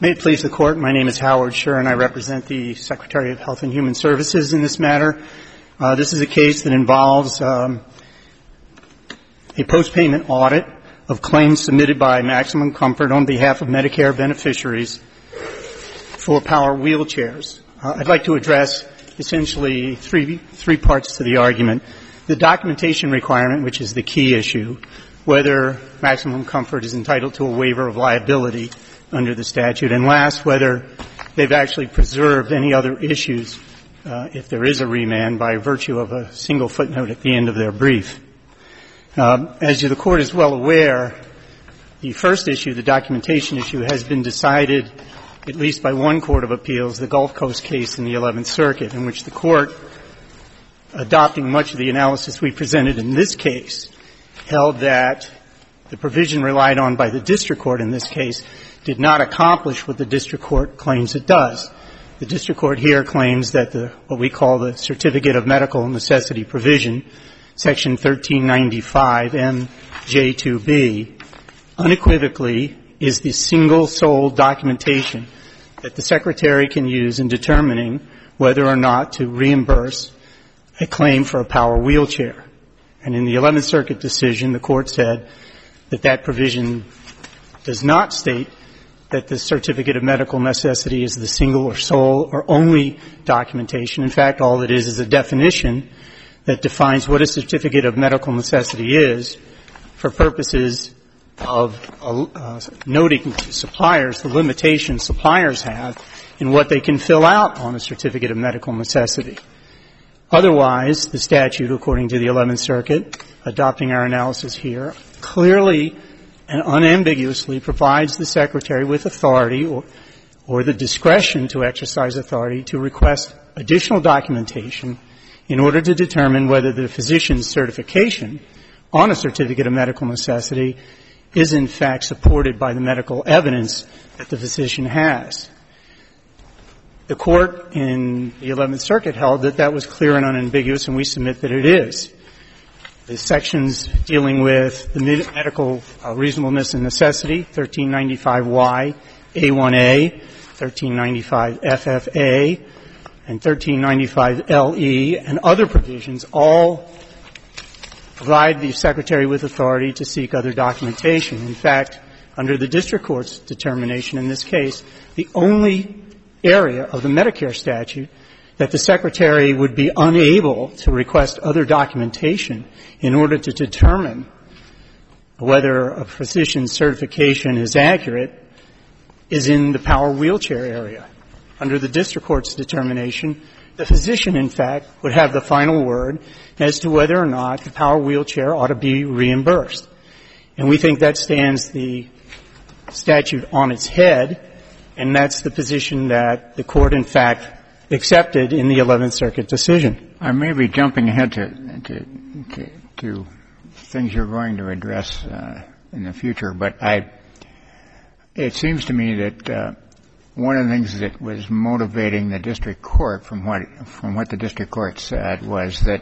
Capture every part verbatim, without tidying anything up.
May it please the Court, my name is Howard Scher, and I represent the Secretary of Health and Human Services in this matter. Uh, this is a case that involves um, a post-payment audit of claims submitted by Maximum Comfort on behalf of Medicare beneficiaries for power wheelchairs. Uh, I'd like to address essentially three, three parts to the argument. The documentation requirement, which is the key issue, whether Maximum Comfort is entitled to a waiver of liability under the statute, and last, whether they've actually preserved any other issues uh, if there is a remand by virtue of a single footnote at the end of their brief. Um, as the Court is well aware, the first issue, the documentation issue, has been decided at least by one court of appeals, the Gulf Coast case in the eleventh Circuit, in which the Court, adopting much of the analysis we presented in this case, held that the provision relied on by the district court in this case did not accomplish what the district court claims it does. The district court here claims that the what we call the Certificate of Medical Necessity provision, Section thirteen ninety-five M J two B, unequivocally is the single sole documentation that the Secretary can use in determining whether or not to reimburse a claim for a power wheelchair. And in the eleventh Circuit decision, the Court said that that provision does not state that the Certificate of Medical Necessity is the single or sole or only documentation. In fact, all it is is a definition that defines what a Certificate of Medical Necessity is for purposes of uh, noting to suppliers the limitations suppliers have in what they can fill out on a Certificate of Medical Necessity. Otherwise, the statute, according to the eleventh Circuit, adopting our analysis here, clearly and unambiguously provides the Secretary with authority or, or the discretion to exercise authority to request additional documentation in order to determine whether the physician's certification on a Certificate of Medical Necessity is in fact supported by the medical evidence that the physician has. The Court in the eleventh Circuit held that that was clear and unambiguous, and we submit that it is. The sections dealing with the medical uh, reasonableness and necessity, thirteen ninety-five Y, A one A, thirteen ninety-five F F A, and thirteen ninety-five L E, and other provisions all provide the Secretary with authority to seek other documentation. In fact, under the district court's determination in this case, the only area of the Medicare statute that the Secretary would be unable to request other documentation in order to determine whether a physician's certification is accurate is in the power wheelchair area. Under the district court's determination, the physician, in fact, would have the final word as to whether or not the power wheelchair ought to be reimbursed. And we think that stands the statute on its head, and that's the position that the Court, in fact, accepted in the eleventh Circuit decision. I may be jumping ahead to, to, to, to things you're going to address uh, in the future, but I, it seems to me that uh, one of the things that was motivating the district court from what, from what the district court said was that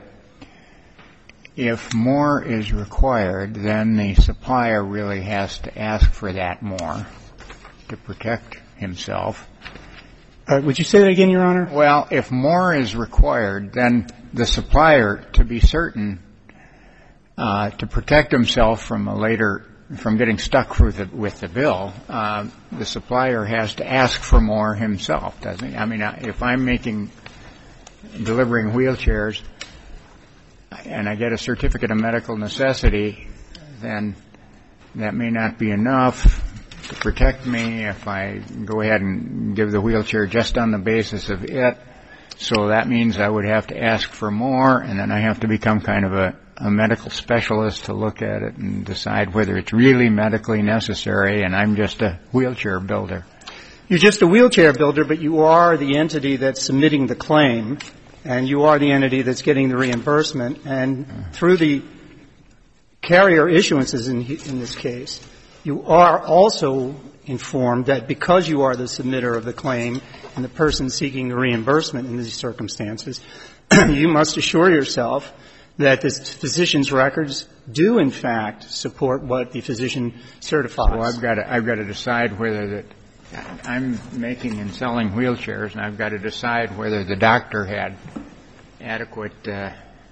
if more is required, then the supplier really has to ask for that more to protect himself. Uh, would you say that again, Your Honor? Well, if more is required, then the supplier, to be certain, uh, to protect himself from a later, from getting stuck with the, with the bill, uh, the supplier has to ask for more himself, doesn't he? I mean, if I'm making, delivering wheelchairs and I get a Certificate of Medical Necessity, then that may not be enough to protect me if I go ahead and give the wheelchair just on the basis of it. So that means I would have to ask for more, and then I have to become kind of a, a medical specialist to look at it and decide whether it's really medically necessary, and I'm just a wheelchair builder. You're just a wheelchair builder, but you are the entity that's submitting the claim, and you are the entity that's getting the reimbursement. And through the carrier issuances in, in this case, you are also informed that because you are the submitter of the claim and the person seeking the reimbursement in these circumstances, you must assure yourself that the physician's records do, in fact, support what the physician certifies. So I've got to, I've got to decide whether that I'm making and selling wheelchairs, and I've got to decide whether the doctor had adequate uh,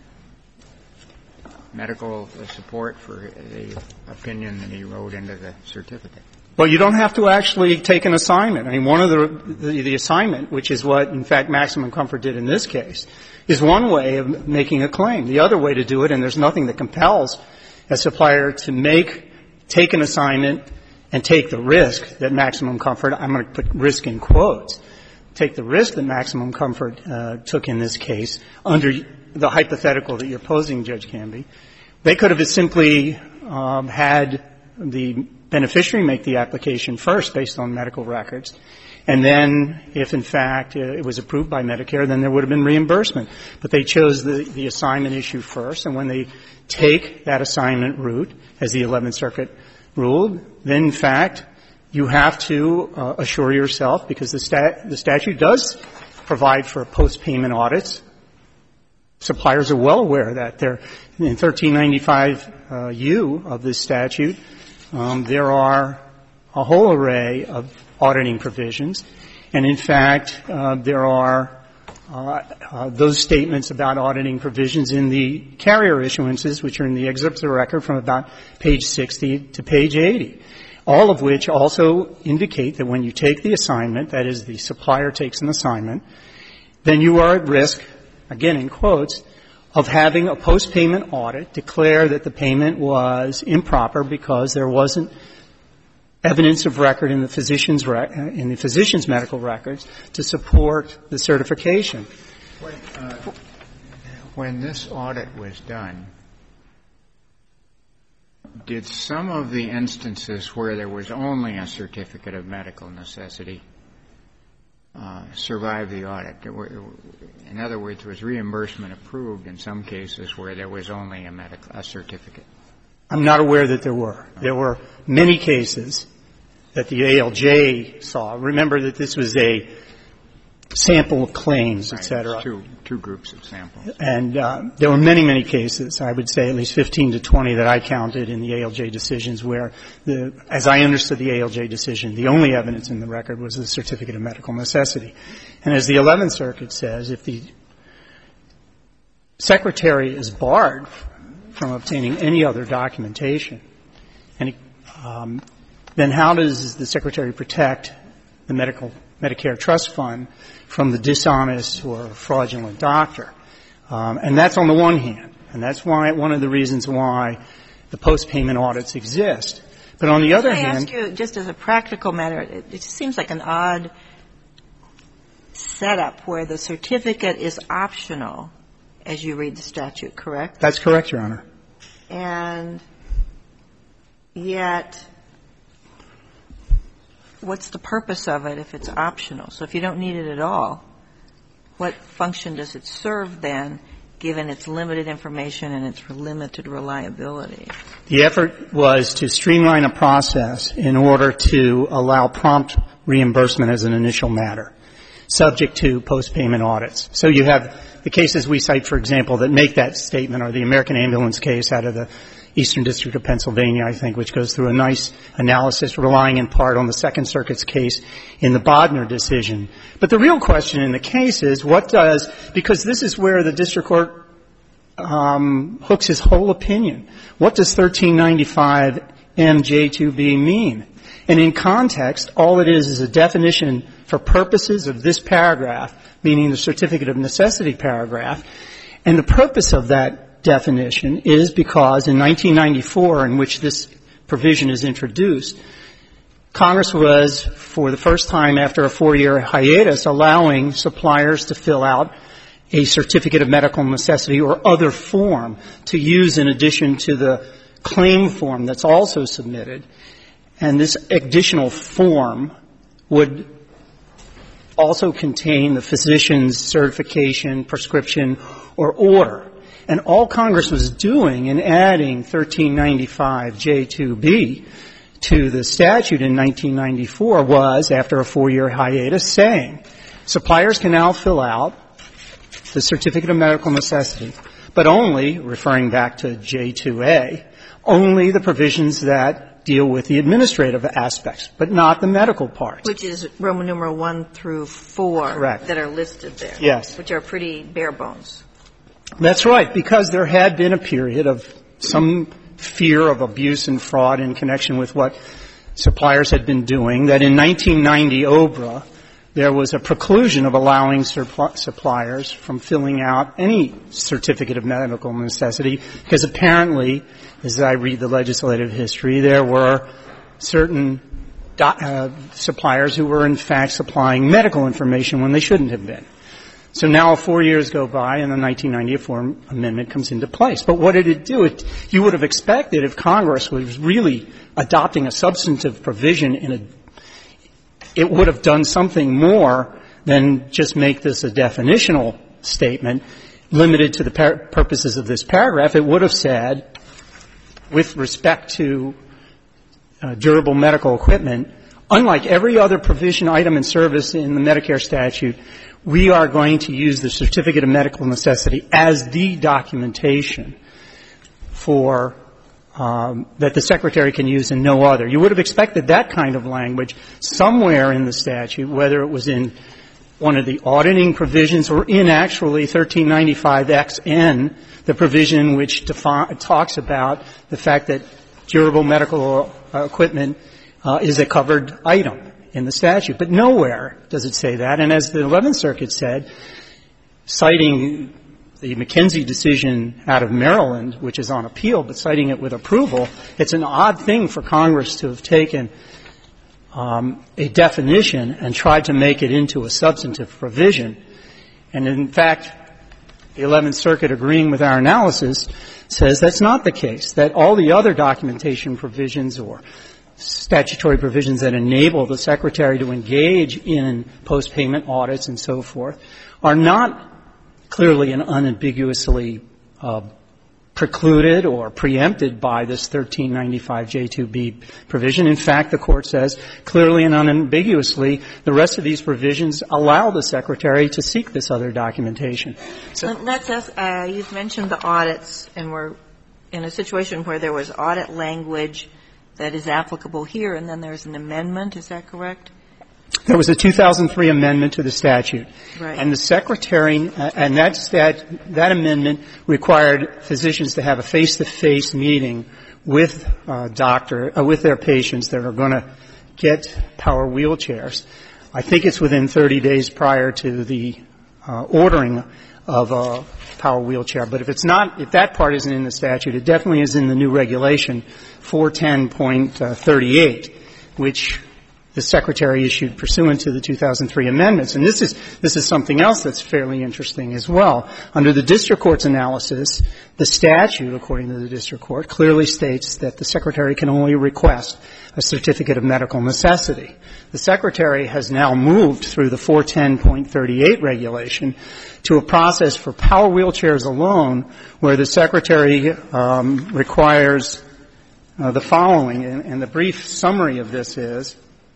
medical support for the opinion that he wrote into the certificate. Well, you don't have to actually take an assignment. I mean, one of the, the, the assignment, which is what, in fact, Maximum Comfort did in this case, is one way of making a claim. The other way to do it, and there's nothing that compels a supplier to make, take an assignment and take the risk that Maximum Comfort, I'm going to put risk in quotes, take the risk that Maximum Comfort uh, took in this case under the hypothetical that you're posing, Judge Canby. They could have simply um, had the beneficiary make the application first based on medical records. And then if, in fact, it was approved by Medicare, then there would have been reimbursement. But they chose the, the assignment issue first. And when they take that assignment route, as the eleventh Circuit ruled, then, in fact, you have to uh, assure yourself, because the, stat, the statute does provide for post-payment audits. Suppliers are well aware of that. They're, in thirteen ninety-five uh, U of this statute, um, there are a whole array of auditing provisions. And, in fact, uh, there are uh, uh, those statements about auditing provisions in the carrier issuances, which are in the excerpts of the record from about page sixty to page eighty, all of which also indicate that when you take the assignment, that is, the supplier takes an assignment, then you are at risk, again in quotes, of having a post-payment audit declare that the payment was improper because there wasn't evidence of record in the physician's rec- in the physician's medical records to support the certification. When, uh, when this audit was done, did some of the instances where there was only a certificate of medical necessity uh, survive the audit? In other words, was reimbursement approved in some cases where there was only a medical a certificate? I'm not aware that there were. There were many cases that the A L J saw. Remember that this was a sample of claims, et cetera. Right, two, two groups of samples. And uh, there were many, many cases, I would say at least fifteen to twenty that I counted in the A L J decisions where, the, as I understood the A L J decision, the only evidence in the record was the certificate of medical necessity. And as the eleventh Circuit says, if the secretary is barred from obtaining any other documentation, and um, then how does the secretary protect the medical Medicare trust fund from the dishonest or fraudulent doctor? Um, and that's on the one hand, and that's why one of the reasons why the post-payment audits exist. But on the other Can I hand, ask you, just as a practical matter, it, it seems like an odd setup where the certificate is optional as you read the statute, correct? That's correct, Your Honor. And yet, what's the purpose of it if it's optional? So if you don't need it at all, what function does it serve then, given its limited information and its limited reliability? The effort was to streamline a process in order to allow prompt reimbursement as an initial matter, subject to post-payment audits. So you have the cases we cite, for example, that make that statement are the American Ambulance case out of the Eastern District of Pennsylvania, I think, which goes through a nice analysis relying in part on the Second Circuit's case in the Bodner decision. But the real question in the case is what does, because this is where the district court um, hooks his whole opinion, what does thirteen ninety-five M J two B mean? And in context, all it is is a definition for purposes of this paragraph, meaning the certificate of necessity paragraph. And the purpose of that definition is because in nineteen ninety-four, in which this provision is introduced, Congress was, for the first time after a four-year hiatus, allowing suppliers to fill out a certificate of medical necessity or other form to use in addition to the claim form that's also submitted. And this additional form would also contain the physician's certification, prescription, or order. And all Congress was doing in adding thirteen ninety-five J two B to the statute in nineteen ninety-four was, after a four-year hiatus, saying suppliers can now fill out the certificate of medical necessity, but only, referring back to J two A, only the provisions that deal with the administrative aspects, but not the medical parts. Which is Roman numeral one through four. Correct. That are listed there. Yes. Which are pretty bare bones. That's right, because there had been a period of some fear of abuse and fraud in connection with what suppliers had been doing, that in nineteen ninety O B R A, there was a preclusion of allowing suppliers from filling out any certificate of medical necessity, because apparently, as I read the legislative history, there were certain do- uh, suppliers who were in fact supplying medical information when they shouldn't have been. So now four years go by and the nineteen ninety-four amendment comes into place. But what did it do? It, you would have expected if Congress was really adopting a substantive provision in a it would have done something more than just make this a definitional statement limited to the par- purposes of this paragraph. It would have said, with respect to uh, durable medical equipment, unlike every other provision, item, and service in the Medicare statute, we are going to use the certificate of medical necessity as the documentation for Um, that the Secretary can use and no other. You would have expected that kind of language somewhere in the statute, whether it was in one of the auditing provisions or in actually thirteen ninety-five X N, the provision which defi- talks about the fact that durable medical uh, equipment uh, is a covered item in the statute. But nowhere does it say that. And as the eleventh Circuit said, citing the McKenzie decision out of Maryland, which is on appeal, but citing it with approval, it's an odd thing for Congress to have taken um, a definition and tried to make it into a substantive provision. And in fact, the eleventh Circuit, agreeing with our analysis, says that's not the case, that all the other documentation provisions or statutory provisions that enable the Secretary to engage in post-payment audits and so forth are not clearly and unambiguously uh, precluded or preempted by this thirteen ninety-five J two B provision. In fact, the Court says clearly and unambiguously the rest of these provisions allow the Secretary to seek this other documentation. So let's ask, uh, you've mentioned the audits, and we're in a situation where there was audit language that is applicable here, and then there's an amendment. Is that correct? There was a two thousand three amendment to the statute. Right. And the Secretary, uh, and that, stat, that amendment required physicians to have a face-to-face meeting with uh, doctor, uh, with their patients that are going to get power wheelchairs. I think it's within thirty days prior to the uh, ordering of a power wheelchair. But if it's not, if that part isn't in the statute, it definitely is in the new regulation, four ten point thirty-eight, which the Secretary issued pursuant to the two thousand three amendments. And this is, this is something else that's fairly interesting as well. Under the district court's analysis, the statute, according to the district court, clearly states that the Secretary can only request a certificate of medical necessity. The Secretary has now moved through the four ten point thirty-eight regulation to a process for power wheelchairs alone where the Secretary um, requires uh, the following, and, and the brief summary of this is,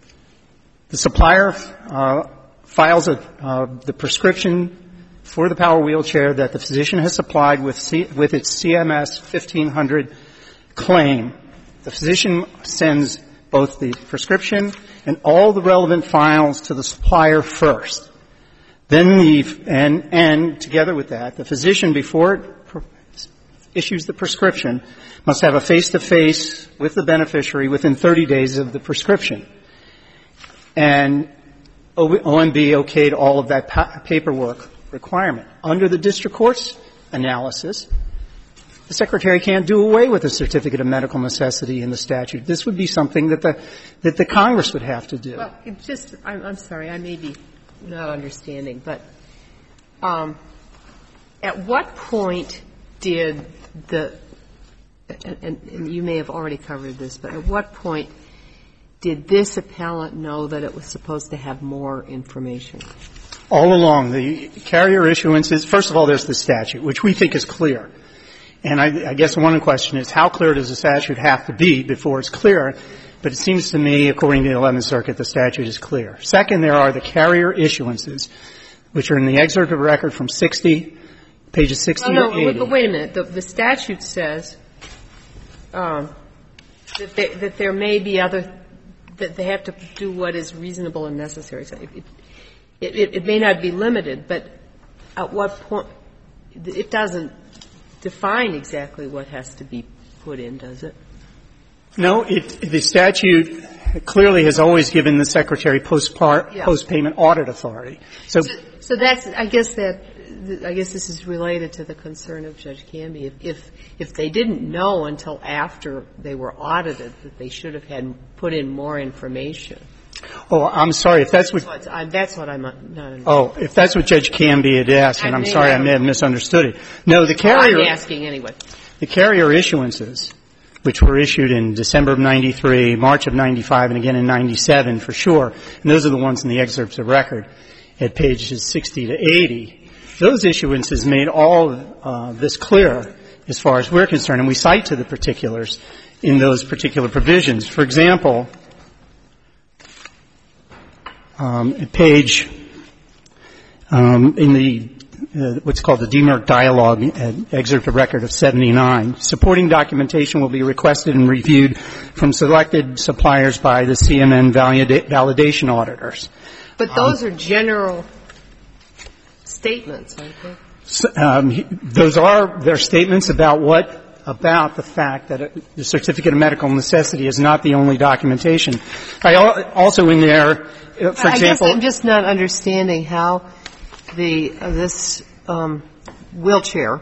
the supplier uh, files a, uh, the prescription for the power wheelchair that the physician has supplied with, C, with its C M S fifteen hundred claim. The physician sends both the prescription and all the relevant files to the supplier first. Then the, and, and together with that, the physician, before it pr- issues the prescription, must have a face-to-face with the beneficiary within thirty days of the prescription. And O M B okayed all of that pa- paperwork requirement. Under the district court's analysis, the Secretary can't do away with a certificate of medical necessity in the statute. This would be something that the that the Congress would have to do. Well, it just I'm, I'm sorry, I may be not understanding, but um, at what point did the and, and you may have already covered this, but at what point did this appellant know that it was supposed to have more information? All along, the carrier issuances, first of all, there's the statute, which we think is clear. And I, I guess one question is, how clear does the statute have to be before it's clear? But it seems to me, according to the eleventh Circuit, the statute is clear. Second, there are the carrier issuances, which are in the excerpt of record from sixty, pages sixty oh, no, to eighty. But wait a minute. The, the statute says um, that, they, that there may be other, that they have to do what is reasonable and necessary. So it, it, it, it may not be limited, but at what point, it doesn't define exactly what has to be put in, does it? No, it, the statute clearly has always given the Secretary post-part, yeah. post-payment audit authority. So, so, so that's, I guess that, I guess this is related to the concern of Judge Canby. If, if, if they didn't know until after they were audited that they should have had put in more information. Oh, I'm sorry. If that's what, that's what, I, that's what I'm not understanding. Oh, if that's what Judge Canby had asked, and I I'm may sorry, have, I may have misunderstood it. No, the carrier. I'm asking anyway. The carrier issuances, which were issued in December of ninety-three, March of ninety-five, and again in ninety-seven for sure, and those are the ones in the excerpts of record at pages sixty to eighty. Those issuances made all uh, this clear as far as we're concerned, and we cite to the particulars in those particular provisions. For example, um, at page um, in the Uh, what's called the D M E R C dialogue, uh, excerpt of record of seventy-nine. Supporting documentation will be requested and reviewed from selected suppliers by the C M N valida- validation auditors. But those um, are general statements, aren't they? So, um, those are their statements about what about the fact that a, the certificate of medical necessity is not the only documentation. I al- also in there, uh, for I example, guess I'm just not understanding how the uh, this um, wheelchair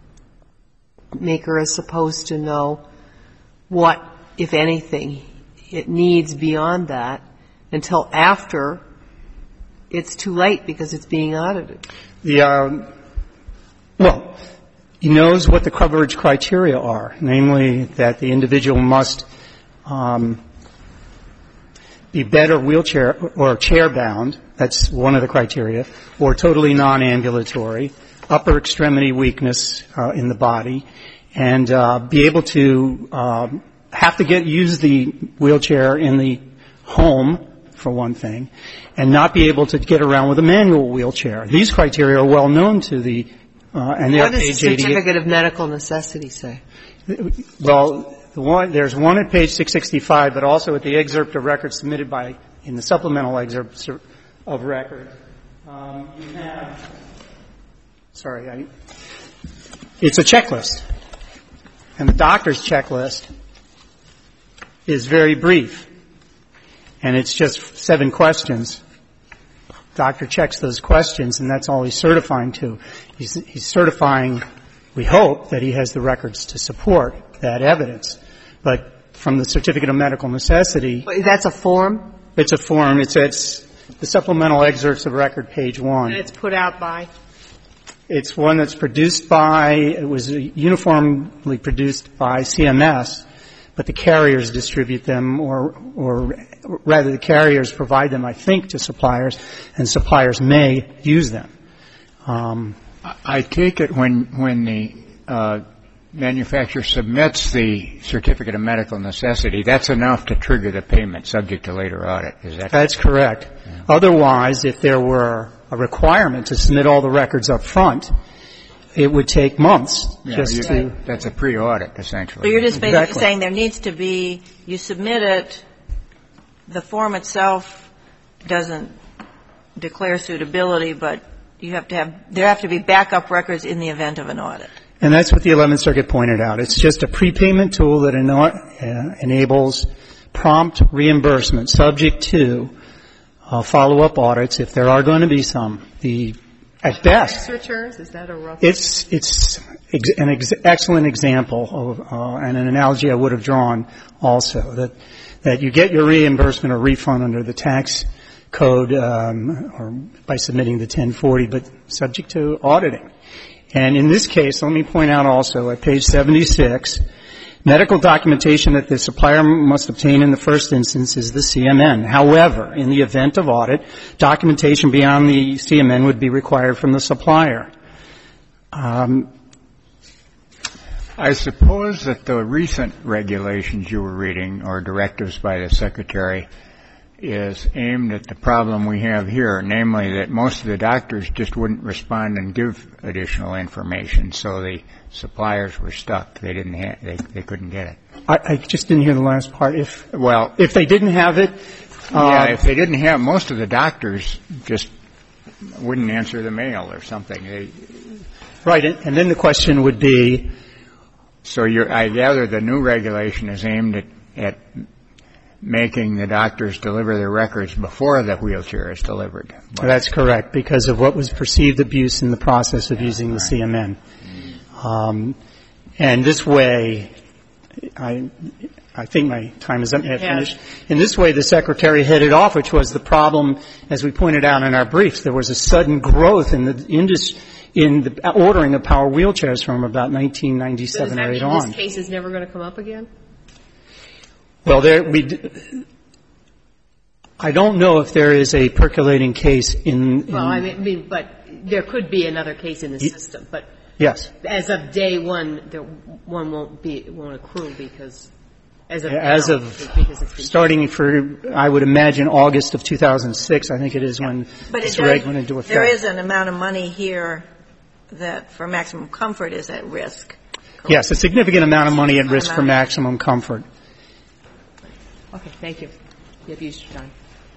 maker is supposed to know what, if anything, it needs beyond that until after it's too late because it's being audited. The um, well, he knows what the coverage criteria are, namely that the individual must um, be better wheelchair or chair bound. That's one of the criteria, or totally non-ambulatory, upper extremity weakness uh, in the body, and uh, be able to uh, have to get use the wheelchair in the home, for one thing, and not be able to get around with a manual wheelchair. These criteria are well known to the uh, and they're what does page the eighty-eight. certificate of medical necessity say? Well, the one, there's one at page six sixty-five, but also at the excerpt of record submitted by in the supplemental excerpt of record. Um, you have, sorry, I, it's a checklist. And the doctor's checklist is very brief. And it's just seven questions. Doctor checks those questions, and that's all he's certifying to. He's, he's certifying, we hope, that he has the records to support that evidence. But from the certificate of medical necessity. That's a form? It's a form. It's, it's the supplemental excerpts of record, page one. And it's put out by? It's one that's produced by, it was uniformly produced by C M S, but the carriers distribute them, or, or rather the carriers provide them, I think, to suppliers, and suppliers may use them. Um, I take it when, when the uh, manufacturer submits the certificate of medical necessity, that's enough to trigger the payment subject to later audit. Is that That's correct. Yeah. Otherwise, if there were a requirement to submit all the records up front, it would take months yeah, just you, to. That's a pre-audit, essentially. So you're just basically exactly. saying there needs to be, you submit it, the form itself doesn't declare suitability, but you have to have, there have to be backup records in the event of an audit. And that's what the eleventh Circuit pointed out. It's just a prepayment tool that ena- uh, enables prompt reimbursement subject to uh, follow-up audits if there are going to be some. The At best, tax returns, is that a rough? It's it's ex- an ex- excellent example of uh, and an analogy I would have drawn also that that you get your reimbursement or refund under the tax code um, or by submitting the ten forty, but subject to auditing. And in this case, let me point out also at page seventy-six, medical documentation that the supplier must obtain in the first instance is the C M N. However, in the event of audit, documentation beyond the C M N would be required from the supplier. Um, I suppose that the recent regulations you were reading, or directives by the Secretary, is aimed at the problem we have here, namely that most of the doctors just wouldn't respond and give additional information, so the suppliers were stuck. They didn't have, they, they couldn't get it. I, I just didn't hear the last part. If Well, if they didn't have it, yeah, uh, if they didn't have, most of the doctors just wouldn't answer the mail or something. They, right, and, and then the question would be, so you're, I gather the new regulation is aimed at, at making the doctors deliver their records before the wheelchair is delivered. But that's correct, because of what was perceived abuse in the process of using the C M N. Um, and this way, I, I think my time is up. May I finish? In this way, the Secretary headed off, which was the problem, as we pointed out in our briefs. There was a sudden growth in the industry, in the ordering of power wheelchairs from about nineteen ninety-seven so or eight on. on. This case is never going to come up again? Well, there, we, I don't know if there is a percolating case in, in Well, I mean, but there could be another case in the system, but yes. as of day one, there, one won't be, won't accrue because as of As now, of because it's been starting for, I would imagine, August of two thousand six, I think it is when But this it reg does, went into effect. there is an amount of money here that for maximum comfort is at risk. Correct? Yes, a significant amount of money at risk for Amount. maximum comfort. Okay, thank you. You have used your time.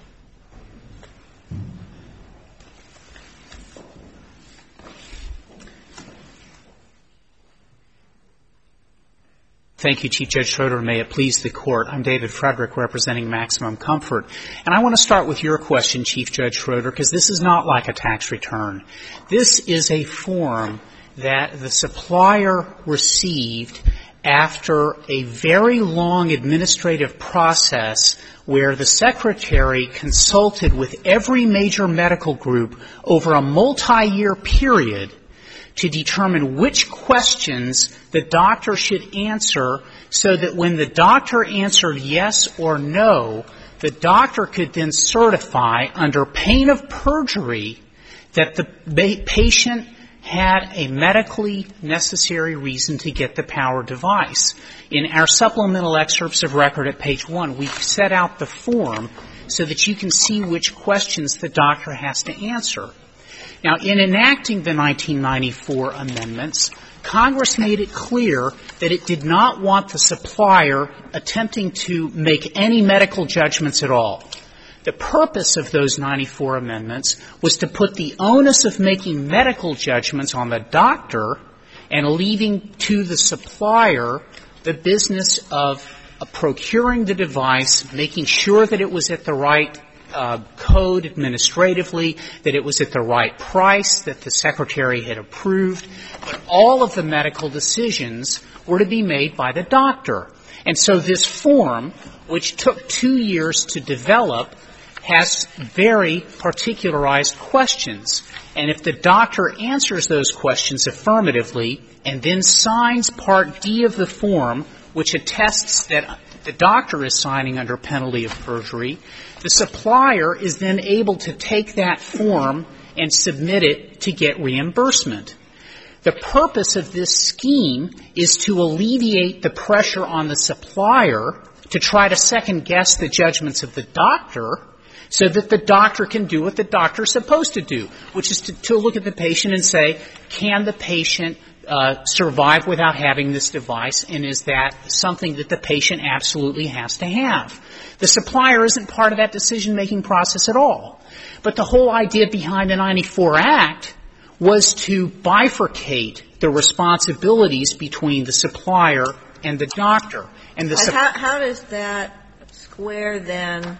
Thank you, Chief Judge Schroeder. May it please the Court. I'm David Frederick, representing Maximum Comfort. And I want to start with your question, Chief Judge Schroeder, because this is not like a tax return. This is a form that the supplier received after a very long administrative process where the Secretary consulted with every major medical group over a multi-year period to determine which questions the doctor should answer so that when the doctor answered yes or no, the doctor could then certify under pain of perjury that the patient had a medically necessary reason to get the power device. In our supplemental excerpts of record at page one, we set out the form so that you can see which questions the doctor has to answer. Now, in enacting the nineteen ninety-four amendments, Congress made it clear that it did not want the supplier attempting to make any medical judgments at all. The purpose of those ninety-four amendments was to put the onus of making medical judgments on the doctor and leaving to the supplier the business of uh, procuring the device, making sure that it was at the right Uh, code administratively, that it was at the right price, that the Secretary had approved. But all of the medical decisions were to be made by the doctor. And so this form, which took two years to develop, has very particularized questions. And if the doctor answers those questions affirmatively and then signs Part D of the form, which attests that the doctor is signing under penalty of perjury, the supplier is then able to take that form and submit it to get reimbursement. The purpose of this scheme is to alleviate the pressure on the supplier to try to second-guess the judgments of the doctor so that the doctor can do what the doctor is supposed to do, which is to, to look at the patient and say, can the patient uh, survive without having this device, and is that something that the patient absolutely has to have? The supplier isn't part of that decision-making process at all. But the whole idea behind the ninety-four Act was to bifurcate the responsibilities between the supplier and the doctor. And the su- how, how does that square then?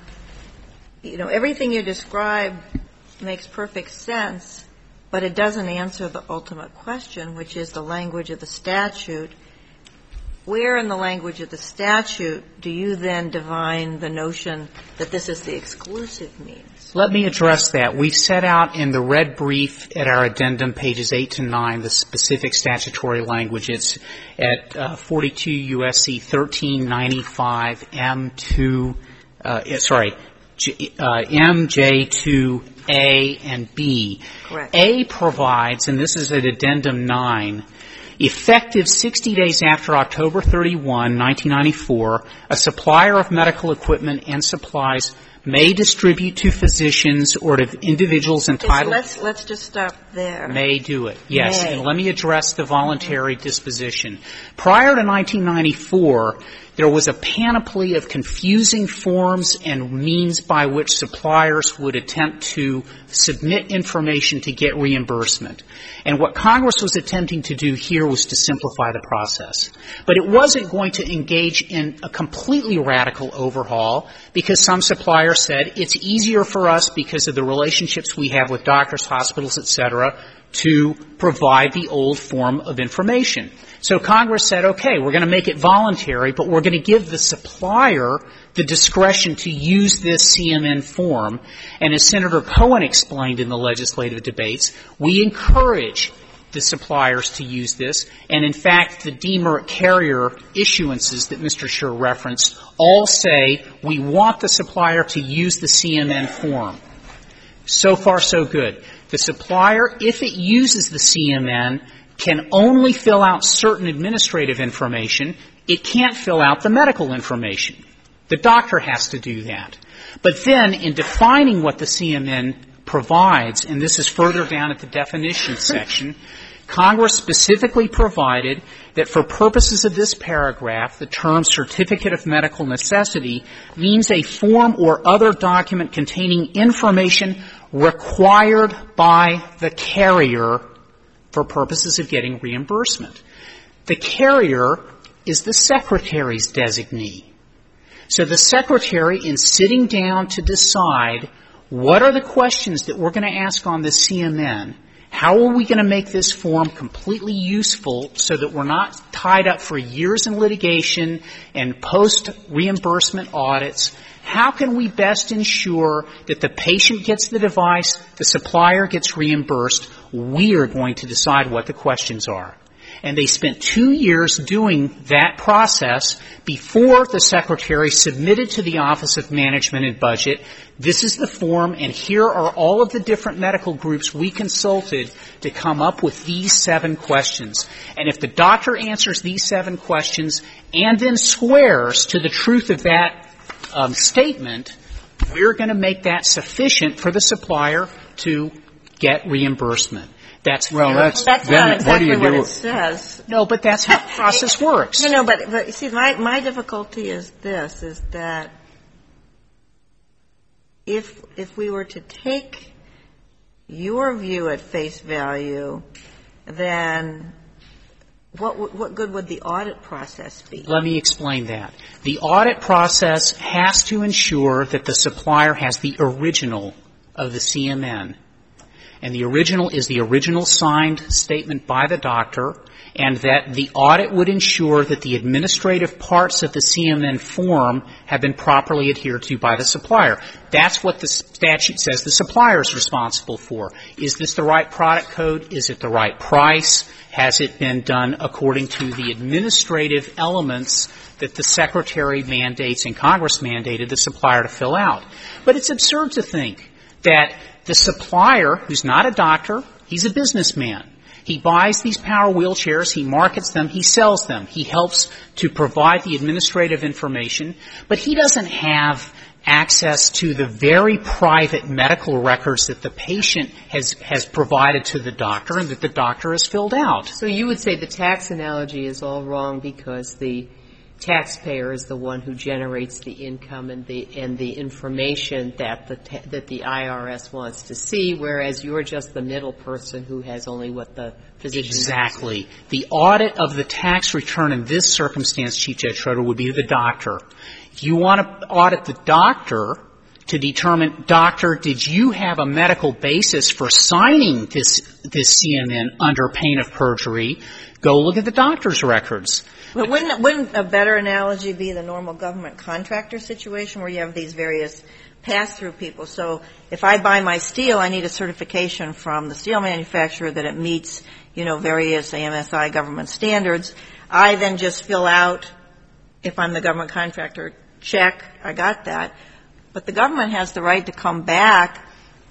You know, everything you described makes perfect sense, but it doesn't answer the ultimate question, which is the language of the statute. Where in the language of the statute do you then divine the notion that this is the exclusive means? Let me address that. We've set out in the red brief at our addendum, pages eight to nine, the specific statutory language. It's at uh, forty-two U S C thirteen ninety-five M two, uh, sorry, G, uh, M J two A and B. Correct. A provides, and this is at addendum nine, effective sixty days after October thirty-first, nineteen ninety-four, a supplier of medical equipment and supplies may distribute to physicians or to individuals entitled. Okay, so let's, let's just stop there. May do it, yes. May. And let me address the voluntary disposition. Prior to nineteen ninety-four, there was a panoply of confusing forms and means by which suppliers would attempt to submit information to get reimbursement. And what Congress was attempting to do here was to simplify the process. But it wasn't going to engage in a completely radical overhaul because some suppliers said it's easier for us because of the relationships we have with doctors, hospitals, et cetera, to provide the old form of information. So Congress said, okay, we're going to make it voluntary, but we're going to give the supplier the discretion to use this C M N form. And as Senator Cohen explained in the legislative debates, we encourage the suppliers to use this. And in fact, the D M E R carrier issuances that Mister Scher referenced all say we want the supplier to use the C M N form. So far, so good. The supplier, if it uses the C M N, can only fill out certain administrative information. It can't fill out the medical information. The doctor has to do that. But then, in defining what the C M N provides, and this is further down at the definition section, Congress specifically provided that for purposes of this paragraph, the term certificate of medical necessity means a form or other document containing information required by the carrier for purposes of getting reimbursement. The carrier is the Secretary's designee. So the Secretary, in sitting down to decide what are the questions that we're going to ask on the C M N, how are we going to make this form completely useful so that we're not tied up for years in litigation and post-reimbursement audits? How can we best ensure that the patient gets the device, the supplier gets reimbursed? We are going to decide what the questions are. And they spent two years doing that process before the Secretary submitted to the Office of Management and Budget, this is the form, and here are all of the different medical groups we consulted to come up with these seven questions. And if the doctor answers these seven questions and then swears to the truth of that um, statement, we're going to make that sufficient for the supplier to get reimbursement. That's well, that's, that's then not exactly what, do you what do? it says. No, but that's how the process works. No, no, but, but see, my, my difficulty is this, is that if, if we were to take your view at face value, then what, what good would the audit process be? Let me explain that. The audit process has to ensure that the supplier has the original of the C M N. And the original is the original signed statement by the doctor, and that the audit would ensure that the administrative parts of the C M N form have been properly adhered to by the supplier. That's what the statute says the supplier is responsible for. Is this the right product code? Is it the right price? Has it been done according to the administrative elements that the Secretary mandates and Congress mandated the supplier to fill out? But it's absurd to think that the supplier, who's not a doctor, he's a businessman. He buys these power wheelchairs, he markets them, he sells them. He helps to provide the administrative information, but he doesn't have access to the very private medical records that the patient has, has provided to the doctor and that the doctor has filled out. So you would say the tax analogy is all wrong because the taxpayer is the one who generates the income and the and the information that the ta- that the I R S wants to see, whereas you're just the middle person who has only what the physician Exactly. The audit of the tax return in this circumstance, Chief Judge Schroeder, would be the doctor. If you want to audit the doctor to determine, doctor, did you have a medical basis for signing this this C M N under pain of perjury? Go look at the doctor's records. But wouldn't, wouldn't a better analogy be the normal government contractor situation where you have these various pass-through people? So if I buy my steel, I need a certification from the steel manufacturer that it meets, you know, various A M S I government standards. I then just fill out, if I'm the government contractor, check, I got that. But the government has the right to come back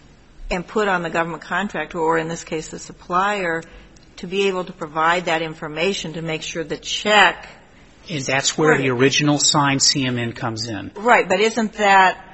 and put on the government contractor, or in this case the supplier, to be able to provide that information to make sure the check. And that's where the original signed C M N comes in. Right, but isn't that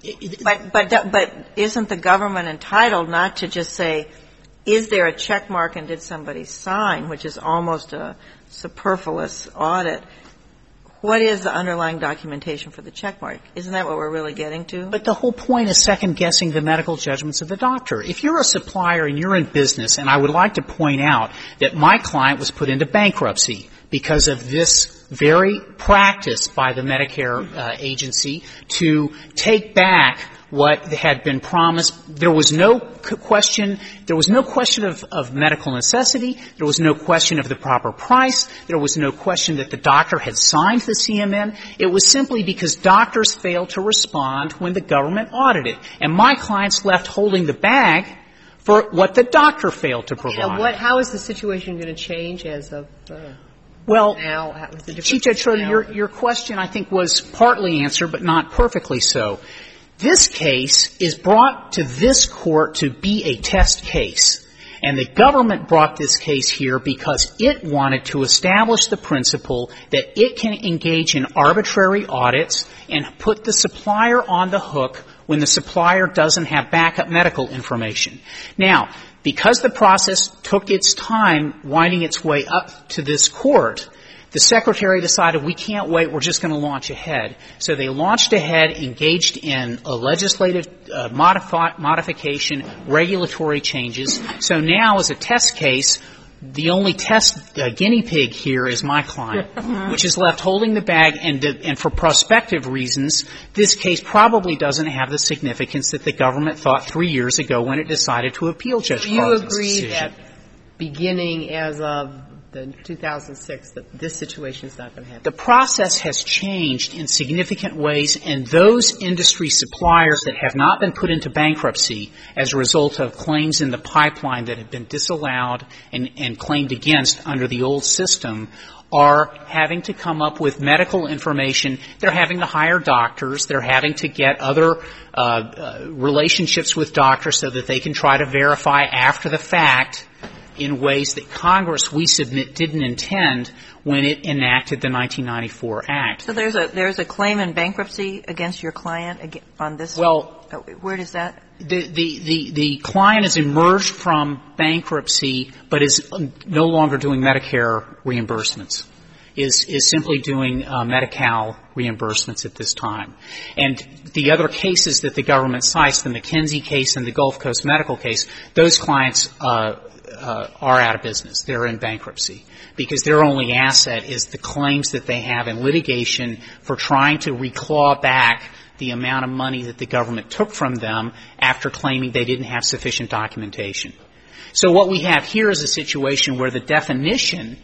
But, but, but isn't the government entitled not to just say, is there a check mark and did somebody sign, which is almost a superfluous audit? What is the underlying documentation for the check mark? Isn't that what we're really getting to? But the whole point is second-guessing the medical judgments of the doctor. If you're a supplier and you're in business, and I would like to point out that my client was put into bankruptcy because of this very practice by the Medicare uh, agency to take back what had been promised. There was no question, there was no question of, of medical necessity. There was no question of the proper price. There was no question that the doctor had signed the C M N. It was simply because doctors failed to respond when the government audited. And my client's left holding the bag for what the doctor failed to provide. And what, how is the situation going to change as of uh, well, now? Chief Judge Schroeder, your, your question, I think, was partly answered, but not perfectly so. This case is brought to this court to be a test case. And the government brought this case here because it wanted to establish the principle that it can engage in arbitrary audits and put the supplier on the hook when the supplier doesn't have backup medical information. Now, because the process took its time winding its way up to this court, the Secretary decided we can't wait, we're just going to launch ahead. So they launched ahead, engaged in a legislative uh, modifi- modification, regulatory changes. So now as a test case, the only test uh, guinea pig here is my client, which is left holding the bag, and, uh, and for prospective reasons, this case probably doesn't have the significance that the government thought three years ago when it decided to appeal Judge Carlton's decision. You agree that beginning as of the two thousand six, that this situation is not going to happen? The process has changed in significant ways, and those industry suppliers that have not been put into bankruptcy as a result of claims in the pipeline that have been disallowed and, and claimed against under the old system are having to come up with medical information. They're having to hire doctors. They're having to get other uh, uh, relationships with doctors so that they can try to verify after the fact in ways that Congress, we submit, didn't intend when it enacted the nineteen ninety-four Act. So there's a there's a claim in bankruptcy against your client on this? Well, where does that? The, the, the, the client has emerged from bankruptcy but is no longer doing Medicare reimbursements, is, is simply doing uh, Medi-Cal reimbursements at this time. And the other cases that the government cites, the McKinsey case and the Gulf Coast Medical case, those clients uh, uh, are out of business. They're in bankruptcy because their only asset is the claims that they have in litigation for trying to reclaw back the amount of money that the government took from them after claiming they didn't have sufficient documentation. So what we have here is a situation where the definition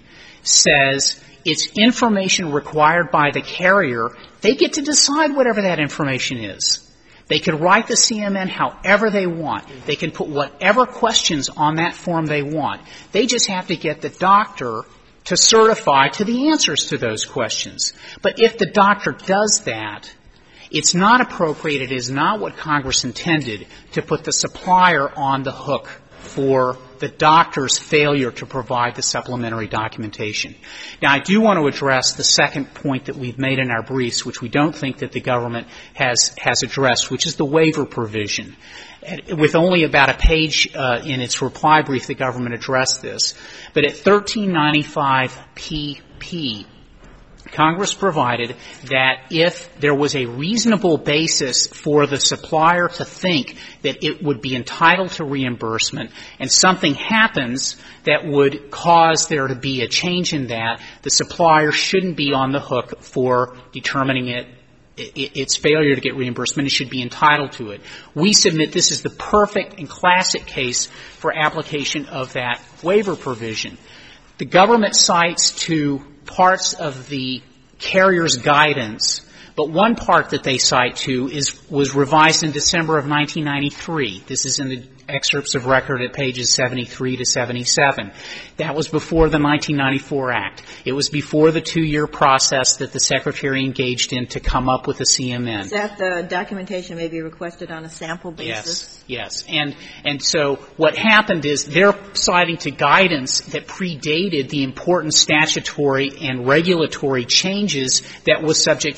says it's information required by the carrier. They get to decide whatever that information is. They can write the C M N however they want. They can put whatever questions on that form they want. They just have to get the doctor to certify to the answers to those questions. But if the doctor does that, it's not appropriate, it is not what Congress intended to put the supplier on the hook for the doctor's failure to provide the supplementary documentation. Now, I do want to address the second point that we've made in our briefs, which we don't think that the government has, has addressed, which is the waiver provision. With only about a page uh, in its reply brief, the government addressed this. But at thirteen ninety-five P P, Congress provided that if there was a reasonable basis for the supplier to think that it would be entitled to reimbursement and something happens that would cause there to be a change in that, the supplier shouldn't be on the hook for determining it, its failure to get reimbursement. It should be entitled to it. We submit this is the perfect and classic case for application of that waiver provision. The government cites to parts of the carrier's guidance, but one part that they cite to is was revised in December of nineteen ninety-three. This is in the excerpts of record at pages seventy-three to seventy-seven. That was before the nineteen ninety-four Act. It was before the two-year process that the Secretary engaged in to come up with a C M N. Is that the documentation may be requested on a sample Yes, basis? yes. And, and so what happened is they're citing to guidance that predated the important statutory and regulatory changes that was subject to my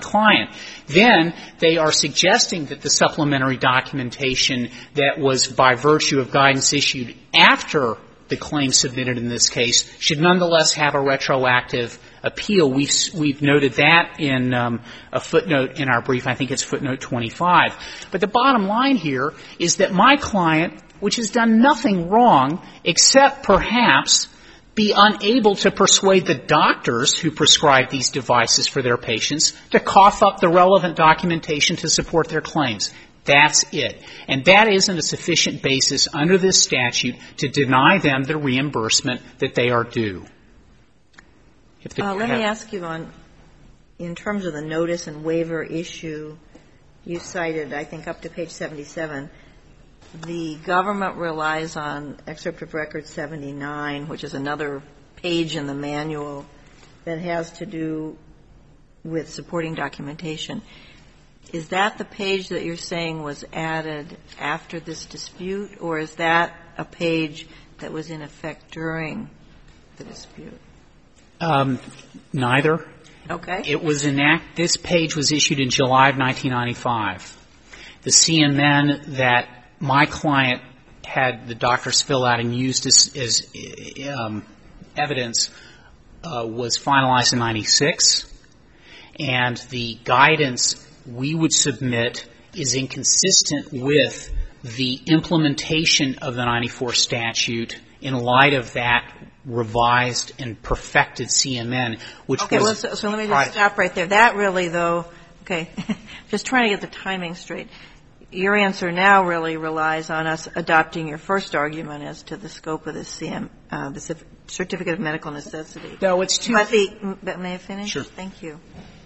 client. Then they are suggesting that the supplementary documentation that was by virtue of guidance issued after the claim submitted in this case should nonetheless have a retroactive appeal. We've, we've noted that in um, a footnote in our brief. I think it's footnote twenty-five. But the bottom line here is that my client, which has done nothing wrong except perhaps be unable to persuade the doctors who prescribe these devices for their patients to cough up the relevant documentation to support their claims. That's it. And that isn't a sufficient basis under this statute to deny them the reimbursement that they are due. If the, uh, let me ask you on, in terms of the notice and waiver issue, you cited, I think, up to page seventy-seven. The government relies on excerpt of record seventy-nine, which is another page in the manual that has to do with supporting documentation. Is that the page that you're saying was added after this dispute, or is that a page that was in effect during the dispute? Um, neither. Okay. It was enact. This page was issued in July of nineteen ninety-five. The C M N that my client had the doctors fill out and used as, as um, evidence uh, was finalized in ninety-six, and the guidance we would submit is inconsistent with the implementation of the ninety-four statute in light of that revised and perfected C M N, which okay, was... Okay, well, so, so let me just stop right there. That really, though, okay, just trying to get the timing straight. Your answer now really relies on us adopting your first argument as to the scope of the C M, uh, the Certificate of Medical Necessity. No, it's too... But the, but may I finish? Sure. Thank you.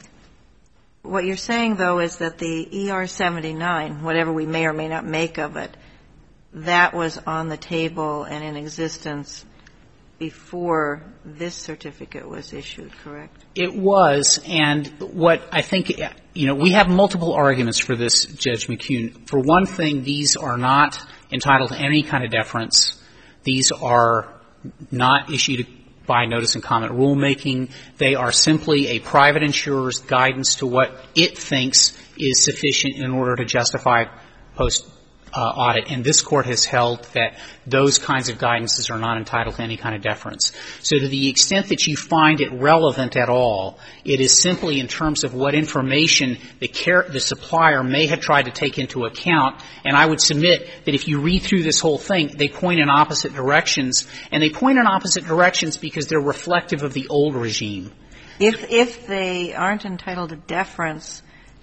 What you're saying, though, is that the E R seventy-nine, whatever we may or may not make of it, that was on the table and in existence before this certificate was issued, correct? It was, and what I think, you know, we have multiple arguments for this, Judge McCune. For one thing, these are not entitled to any kind of deference. These are not issued by notice and comment rulemaking. They are simply a private insurer's guidance to what it thinks is sufficient in order to justify post uh, audit. And this Court has held that those kinds of guidances are not entitled to any kind of deference. So to the extent that you find it relevant at all, it is simply in terms of what information the care, the supplier may have tried to take into account. And I would submit that if you read through this whole thing, they point in opposite directions. And they point in opposite directions because they're reflective of the old regime. If, if they aren't entitled to deference,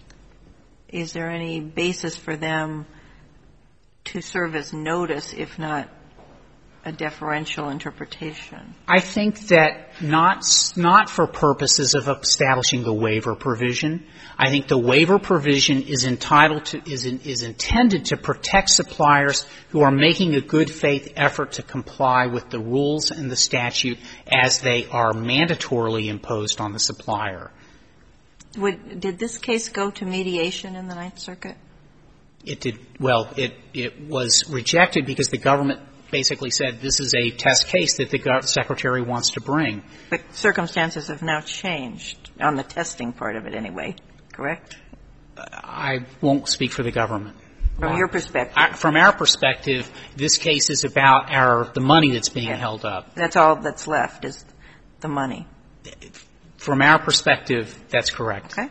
is there any basis for them to serve as notice, if not a deferential interpretation? I think that not not for purposes of establishing the waiver provision. I think the waiver provision is entitled to is in, is intended to protect suppliers who are making a good faith effort to comply with the rules and the statute as they are mandatorily imposed on the supplier. Would, did this case go to mediation in the Ninth Circuit? It did. Well, it it was rejected because the government basically said this is a test case that the Secretary wants to bring. But circumstances have now changed on the testing part of it anyway, correct? I won't speak for the government. From your perspective? I, from our perspective, this case is about our the money that's being yeah. held up. That's all that's left is the money. From our perspective, that's correct. Okay.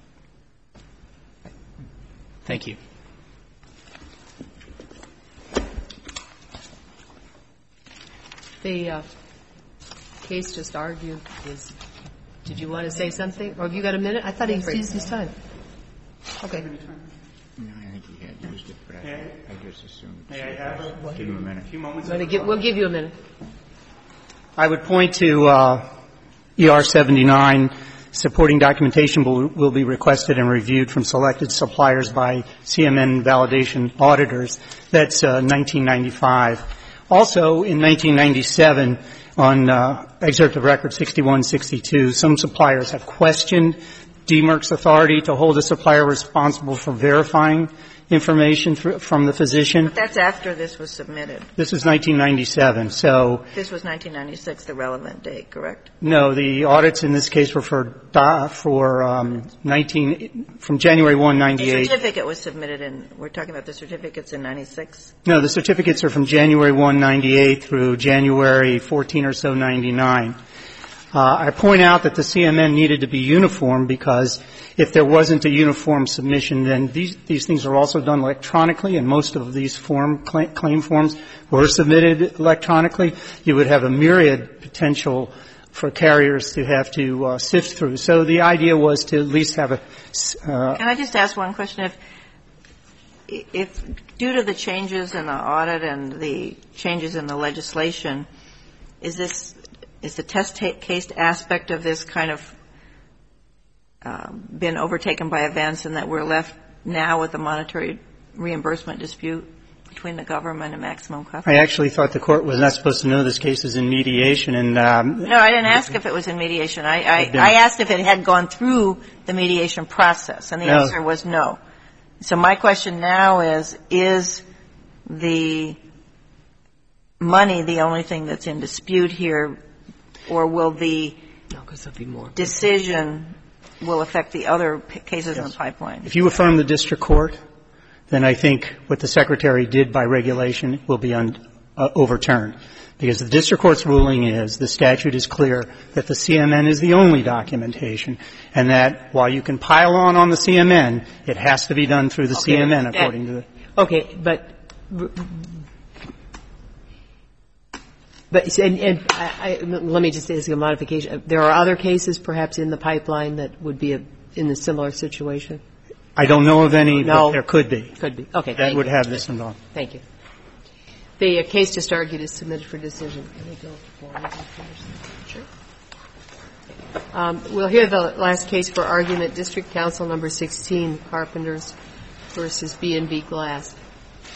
Thank you. The uh, case just argued is, did you want to say something? Or have you got a minute? I thought he used his time. Okay. No, I think he had used it, but I, I just assumed. May I have a, give him a minute. a few moments? Give, we'll give you a minute. I would point to uh, E R seventy-nine. Supporting documentation will, will be requested and reviewed from selected suppliers by C M N validation auditors. That's uh, nineteen ninety-five. Also, in nineteen ninety-seven, on uh, excerpt of record sixty-one sixty-two, some suppliers have questioned D M E R C's authority to hold a supplier responsible for verifying information through, from the physician. But that's after this was submitted. This is nineteen ninety-seven, so. This was nineteen ninety-six, the relevant date, correct? No, the audits in this case were for, for um, nineteen, from January first, ninety-eight. The certificate was submitted in, we're talking about the certificates in ninety-six? No, the certificates are from January first, ninety-eight through January fourteenth or so, ninety-nine. Uh, I point out that the C M N needed to be uniform because if there wasn't a uniform submission, then these, these things are also done electronically, and most of these form, claim, claim forms were submitted electronically. You would have a myriad potential for carriers to have to uh, sift through. So the idea was to at least have a. Uh, Can I just ask one question? If, if due to the changes in the audit and the changes in the legislation, is this is the test case aspect of this kind of um, been overtaken by events, and that we're left now with a monetary reimbursement dispute between the government and Maximum Comfort? I actually thought the court was not supposed to know this case is in mediation, and um, no, I didn't ask if it was in mediation. I, I, I asked if it had gone through the mediation process, and the no. answer was no. So my question now is: is the money the only thing that's in dispute here, or will the No, 'cause there'll be more. decision will affect the other p- cases Yes. in the pipeline? If you affirm the district court, then I think what the Secretary did by regulation will be un, uh, overturned. Because the district court's ruling is, the statute is clear, that the C M N is the only documentation, and that while you can pile on on the C M N, it has to be done through the Okay, C M N that, according to the... Okay, but... But and, and I, I, let me just ask you a modification. There are other cases perhaps in the pipeline that would be a, in a similar situation? I don't know of any, No. but there could be. Could be. Okay. That would have this involved. Thank you. The uh, case just argued is submitted for decision. Can we go forward? Sure. Um, we'll hear the last case for argument, District Council number sixteen, Carpenters versus B and B Glass.